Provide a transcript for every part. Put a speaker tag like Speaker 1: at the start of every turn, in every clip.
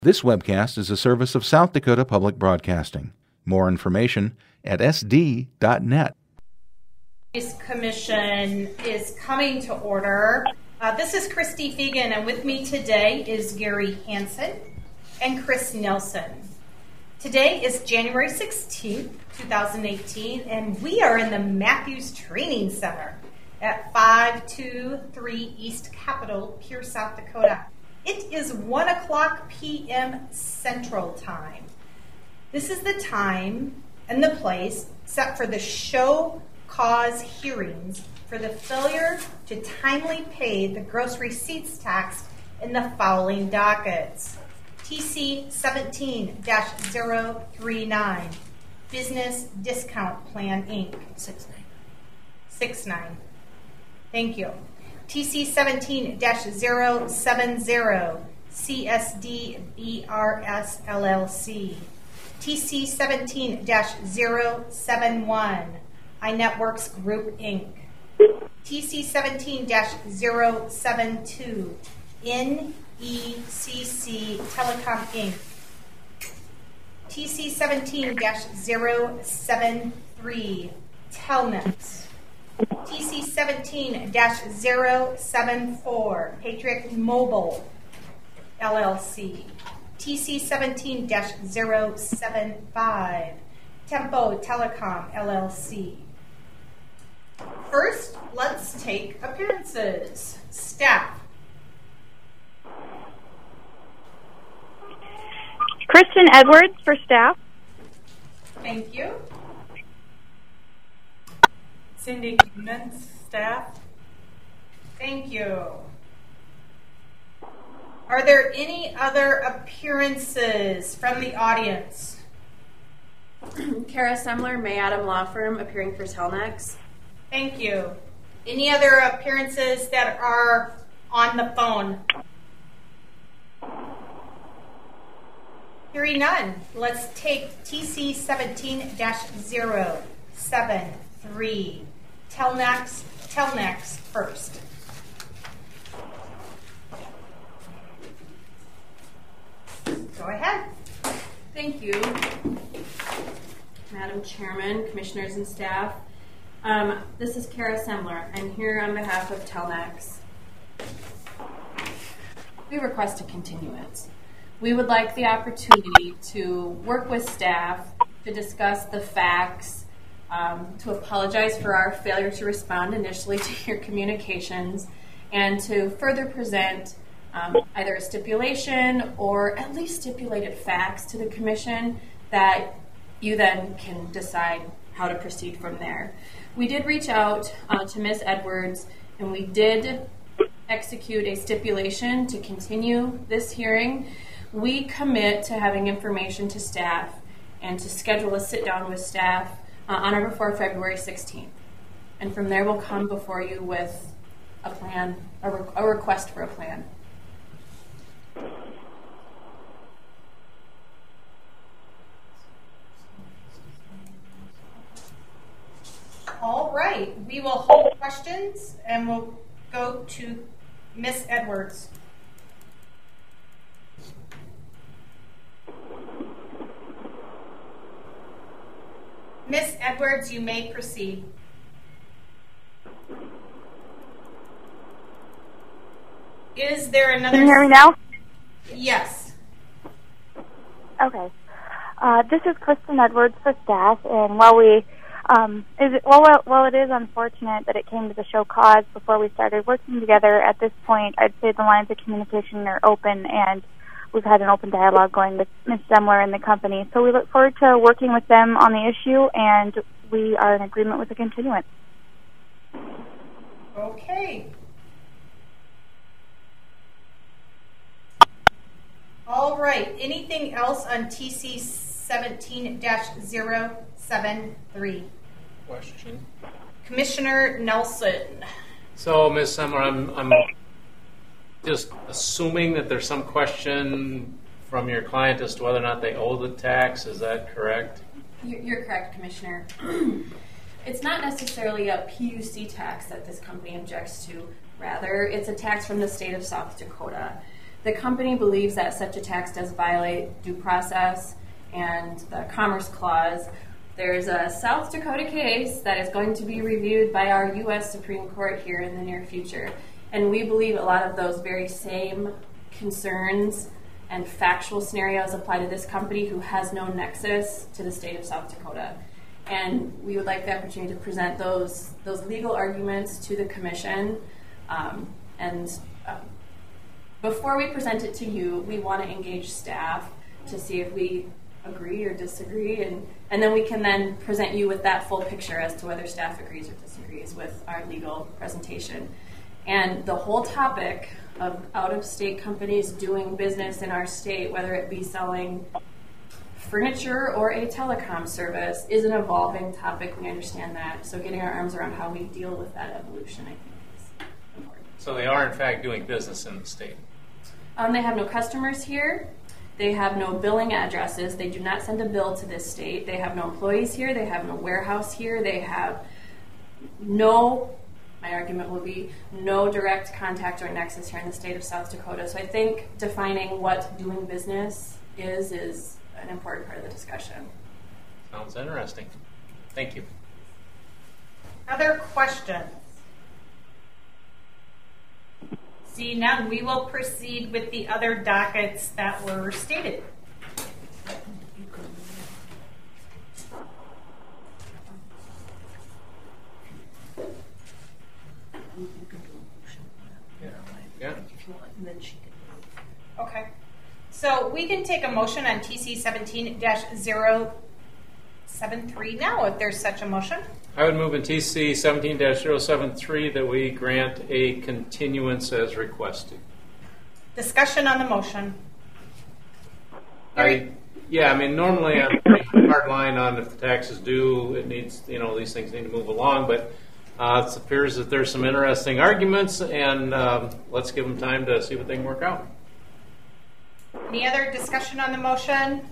Speaker 1: This webcast is a service of South Dakota Public Broadcasting. More information at sd.net.
Speaker 2: This commission is coming to order. This is Christy Fegan, and with me today is Gary Hansen and Chris Nelson. Today is January 16th, 2018, and we are in the Matthews Training Center at 523 East Capitol, Pierce, South Dakota. It is 1 o'clock p.m. Central Time. This is the time and the place set for the show cause hearings for the failure to timely pay the gross receipts tax in the following dockets. TC 17-039, Business Discount Plan, Inc. 69. Thank you. TC 17-070, CSD BRS LLC. TC 17-071, iNetworks Group, Inc. TC 17-072, NECC Telecom, Inc. TC 17-073, Telnex. TC 17-074, Patriot Mobile, LLC. TC 17-075, Tempo Telecom, LLC. First, let's take appearances. Staff.
Speaker 3: Kristen Edwards for staff.
Speaker 2: Thank you.
Speaker 4: Cindy Cummins, staff.
Speaker 2: Thank you. Are there any other appearances from the audience?
Speaker 5: Kara Semler, May Adam Law Firm, appearing for Telnex.
Speaker 2: Thank you. Any other appearances that are on the phone? Hearing none, let's take TC 17-073, Telnex first. Go ahead.
Speaker 5: Thank you, Madam Chairman, Commissioners, and staff. This is Kara Semler. I'm here on behalf of Telnex. We request a continuance. We would like the opportunity to work with staff to discuss the facts, to apologize for our failure to respond initially to your communications, and to further present either a stipulation or at least stipulated facts to the Commission that you then can decide how to proceed from there. We did reach out to Ms. Edwards, and we did execute a stipulation to continue this hearing. We commit to having information to staff and to schedule a sit-down with staff on or before February 16th. And from there, we'll come before you with a plan, a request for a plan.
Speaker 2: All right. We will hold questions, and we'll go to Ms. Edwards. Ms. Edwards, you may proceed. Is there another...
Speaker 3: Can you hear me now?
Speaker 2: Yes.
Speaker 3: Okay. This is Kristen Edwards for staff, and while it is unfortunate that it came to the show cause before we started working together, at this point, I'd say the lines of communication are open, and we've had an open dialogue going with Ms. Semler and the company. So we look forward to working with them on the issue, and we are in agreement with the continuance.
Speaker 2: Okay. All right. Anything else on TC 17-073?
Speaker 6: Question.
Speaker 2: Commissioner Nelson.
Speaker 6: So, Ms. Semler, I'm just assuming that there's some question from your client as to whether or not they owe the tax. Is that correct?
Speaker 5: You're correct, Commissioner. It's not necessarily a PUC tax that this company objects to. Rather, it's a tax from the state of South Dakota. The company believes that such a tax does violate due process and the Commerce Clause. There's a South Dakota case that is going to be reviewed by our U.S. Supreme Court here in the near future. And we believe a lot of those very same concerns and factual scenarios apply to this company who has no nexus to the state of South Dakota. And we would like the opportunity to present those legal arguments to the commission. Before we present it to you, we want to engage staff to see if we agree or disagree, and then we can then present you with that full picture as to whether staff agrees or disagrees with our legal presentation. And the whole topic of out-of-state companies doing business in our state, whether it be selling furniture or a telecom service, is an evolving topic. We understand that. So getting our arms around how we deal with that evolution, I think, is important.
Speaker 6: So they are, in fact, doing business in the state.
Speaker 5: They have no customers here. They have no billing addresses. They do not send a bill to this state. They have no employees here. They have no warehouse here. They have no, my argument will be, no direct contact or nexus here in the state of South Dakota. So I think defining what doing business is an important part of the discussion.
Speaker 6: Sounds interesting. Thank you.
Speaker 2: Other questions? See, now we will proceed with the other dockets that were stated.
Speaker 6: Yeah.
Speaker 2: Okay. So we can take a motion on TC 17-073 now, if there's such a motion.
Speaker 6: I would move in TC 17-073 that we grant a continuance as requested.
Speaker 2: Discussion on the motion.
Speaker 6: Normally I'm pretty hard line on if the tax is due, it needs, these things need to move along, but it appears that there's some interesting arguments, and let's give them time to see what they can work out.
Speaker 2: Any other discussion on the motion?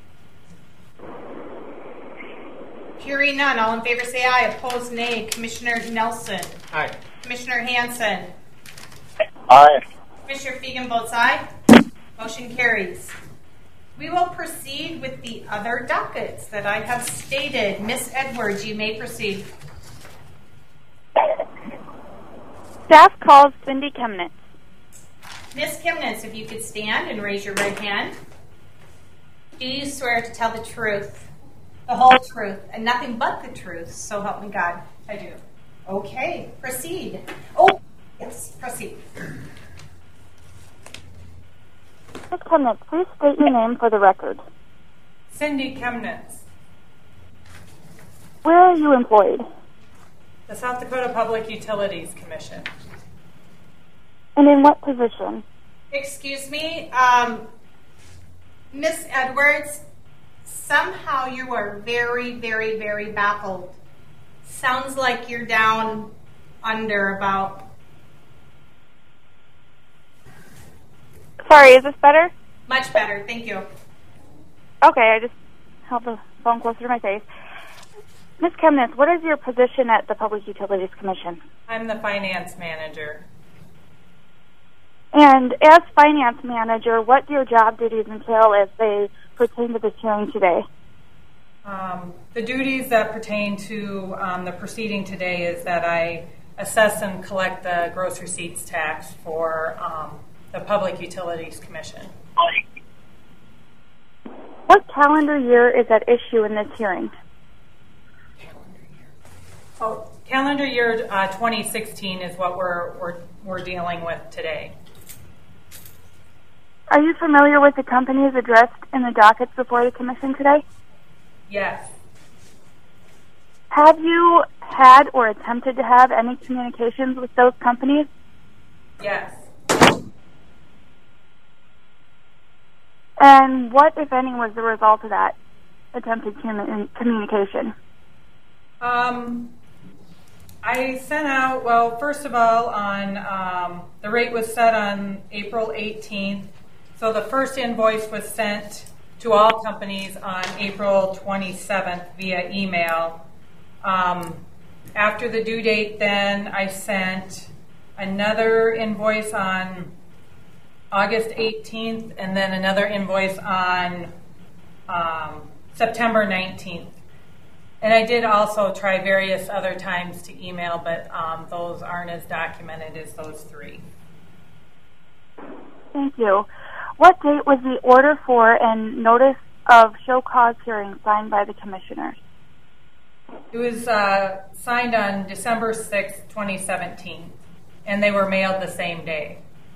Speaker 2: Hearing none, all in favor say aye, opposed nay. Commissioner Nelson.
Speaker 6: Aye.
Speaker 2: Commissioner Hanson.
Speaker 7: Aye.
Speaker 2: Commissioner Fegan votes aye. Motion carries. We will proceed with the other dockets that I have stated. Ms. Edwards, you may proceed.
Speaker 3: Staff calls Cindy Chemnitz.
Speaker 2: Ms. Chemnitz, if you could stand and raise your right hand. Do you swear to tell the truth, the whole truth, and nothing but the truth, so help me God?
Speaker 4: I do.
Speaker 2: Okay, proceed. Oh, yes, proceed.
Speaker 3: Ms. Chemnitz, please state your name for the record.
Speaker 4: Cindy Chemnitz,
Speaker 3: Where are you employed?
Speaker 4: the South Dakota Public Utilities Commission.
Speaker 3: And in what position?
Speaker 2: Excuse me, Miss Edwards, somehow you are very, very, very baffled. Sounds like you're down under about...
Speaker 3: Sorry, is this better?
Speaker 2: Much better, thank you.
Speaker 3: Okay, I just held the phone closer to my face. Ms. Chemnitz, what is your position at the Public Utilities Commission?
Speaker 4: I'm the finance manager.
Speaker 3: And as finance manager, what do your job duties entail as they pertain to this hearing today?
Speaker 4: The duties that pertain to the proceeding today is that I assess and collect the gross receipts tax for the Public Utilities Commission.
Speaker 3: What calendar year is at issue in this hearing?
Speaker 4: Calendar year 2016 is what we're dealing with today.
Speaker 3: Are you familiar with the companies addressed in the dockets before the commission today?
Speaker 4: Yes.
Speaker 3: Have you had or attempted to have any communications with those companies?
Speaker 4: Yes.
Speaker 3: And what, if any, was the result of that attempted communication?
Speaker 4: I sent out, well, first of all, on the rate was set on April 18th. So the first invoice was sent to all companies on April 27th via email. After the due date, then I sent another invoice on August 18th, and then another invoice on September 19th. And I did also try various other times to email, but those aren't as documented as those three.
Speaker 3: Thank you. What date was the order for and notice of show cause hearing signed by the commissioners?
Speaker 4: It was signed on December 6th, 2017, and they were mailed the same day.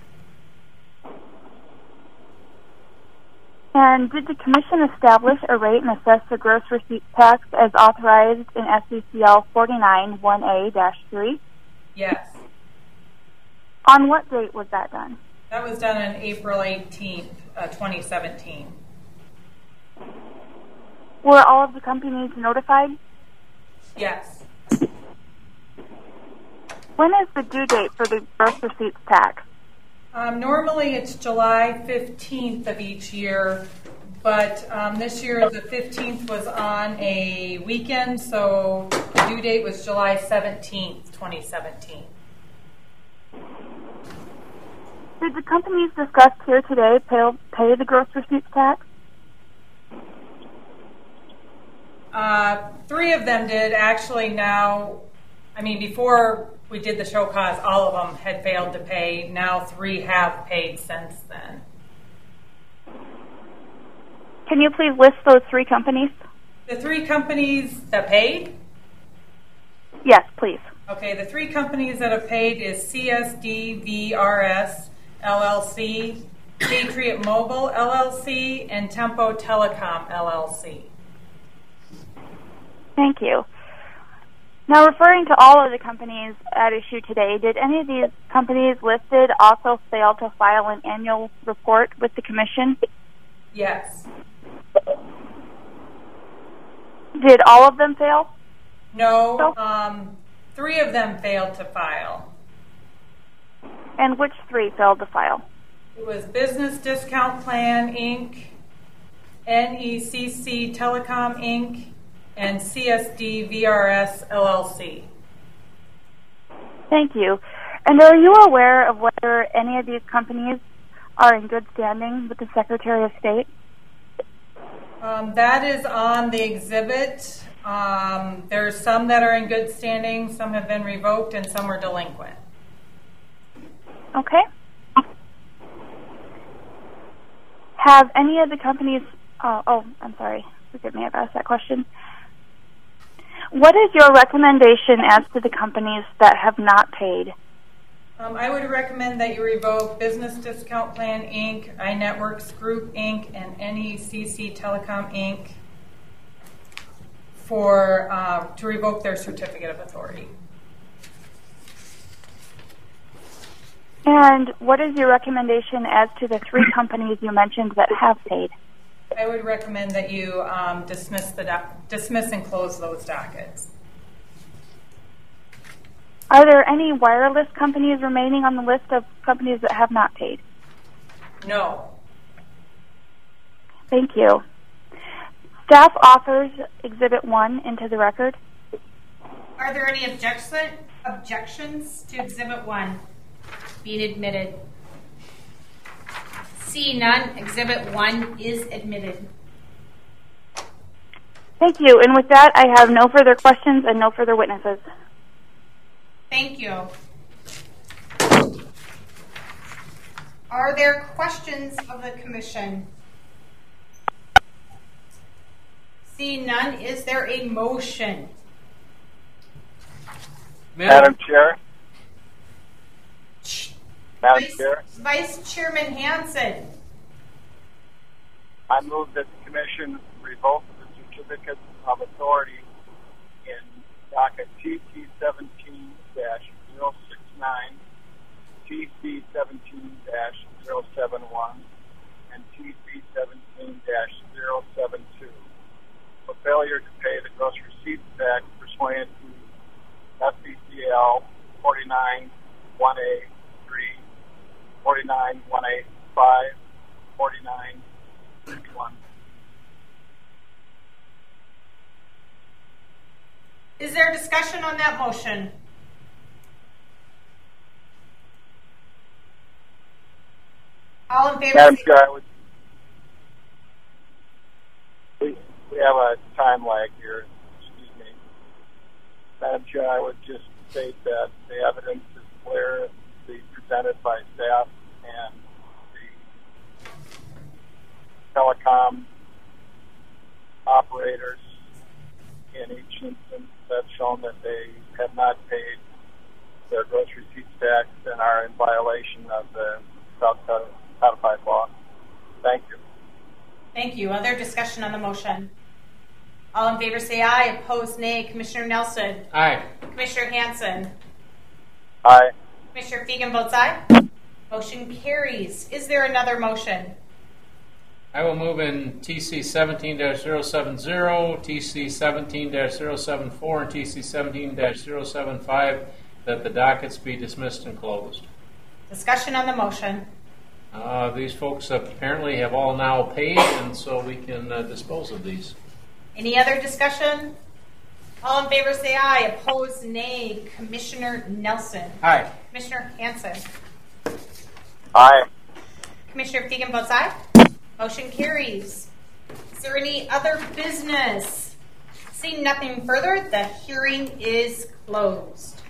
Speaker 3: And did the commission establish a rate and assess the gross receipts tax as authorized in SCCL 49-1A-3?
Speaker 4: Yes.
Speaker 3: On what date was that done?
Speaker 4: That was done on April 18th, 2017.
Speaker 3: Were all of the companies notified?
Speaker 4: Yes.
Speaker 3: When is the due date for the gross receipts tax?
Speaker 4: Normally it's July 15th of each year, but this year the 15th was on a weekend, so the due date was July 17th, 2017.
Speaker 3: Did the companies discussed here today pay the gross receipts tax?
Speaker 4: 3 of them did. Actually now, before we did the show cause, all of them had failed to pay. Now 3 have paid since then.
Speaker 3: Can you please list those 3 companies?
Speaker 4: The 3 companies that paid?
Speaker 3: Yes, please.
Speaker 4: Okay, the 3 companies that have paid is CSD VRS LLC, Patriot Mobile LLC, and Tempo Telecom LLC.
Speaker 3: Thank you. Now, referring to all of the companies at issue today, did any of these companies listed also fail to file an annual report with the commission?
Speaker 4: Yes.
Speaker 3: Did all of them fail?
Speaker 4: No. 3 of them failed to file.
Speaker 3: And which 3 failed to file?
Speaker 4: It was Business Discount Plan, Inc., NECC Telecom, Inc., and CSD VRS LLC.
Speaker 3: Thank you. And are you aware of whether any of these companies are in good standing with the Secretary of State?
Speaker 4: That is on the exhibit. There's some that are in good standing, some have been revoked, and some are delinquent.
Speaker 3: Okay. Have any of the companies... I'm sorry. Forgive me, I've asked that question. What is your recommendation as to the companies that have not paid?
Speaker 4: I would recommend that you revoke Business Discount Plan, Inc., iNetworks Group, Inc., and NECC Telecom, Inc. To revoke their certificate of authority.
Speaker 3: And what is your recommendation as to the 3 companies you mentioned that have paid?
Speaker 4: I would recommend that you dismiss and close those dockets.
Speaker 3: Are there any wireless companies remaining on the list of companies that have not paid?
Speaker 4: No.
Speaker 3: Thank you. Staff offers Exhibit 1 into the record.
Speaker 2: Are there any objections to Exhibit 1 being admitted? See none, Exhibit 1 is admitted.
Speaker 3: Thank you. And with that, I have no further questions and no further witnesses.
Speaker 2: Thank you. Are there questions of the commission? See none, is there a motion?
Speaker 7: Madam Chair. Madam Chair.
Speaker 2: Vice Chairman Hansen.
Speaker 7: I move that the Commission revoke the certificate of authority in docket TC 17-069, TC 17-071, and TC 17-072 for failure to pay the gross receipts tax pursuant to SCCL 49-1A3, 49-1A5, 49-61.
Speaker 2: Is there discussion on that motion? All in favor?
Speaker 7: Madam Chair, we have a time lag here. Excuse me. Madam Chair, I would just state that the evidence is clear, be presented by staff, and the telecom operators in each instance have shown that they have not paid their gross receipts tax and are in violation of the South Codified Law. Thank you.
Speaker 2: Thank you. Other discussion on the motion? All in favor say aye. Opposed, nay. Commissioner Nelson?
Speaker 6: Aye.
Speaker 2: Commissioner Hanson?
Speaker 7: Aye.
Speaker 2: Commissioner Fegan votes aye. Motion carries. Is there another motion?
Speaker 6: I will move in TC 17-070, TC 17-074, and TC 17-075 that the dockets be dismissed and closed.
Speaker 2: Discussion on the motion.
Speaker 6: These folks apparently have all now paid, and so we can dispose of these.
Speaker 2: Any other discussion? All in favor say aye. Opposed, nay. Commissioner Nelson?
Speaker 6: Aye.
Speaker 2: Commissioner Hanson?
Speaker 7: Aye.
Speaker 2: Commissioner Fegan votes aye. Motion carries. Is there any other business? Seeing nothing further, the hearing is closed.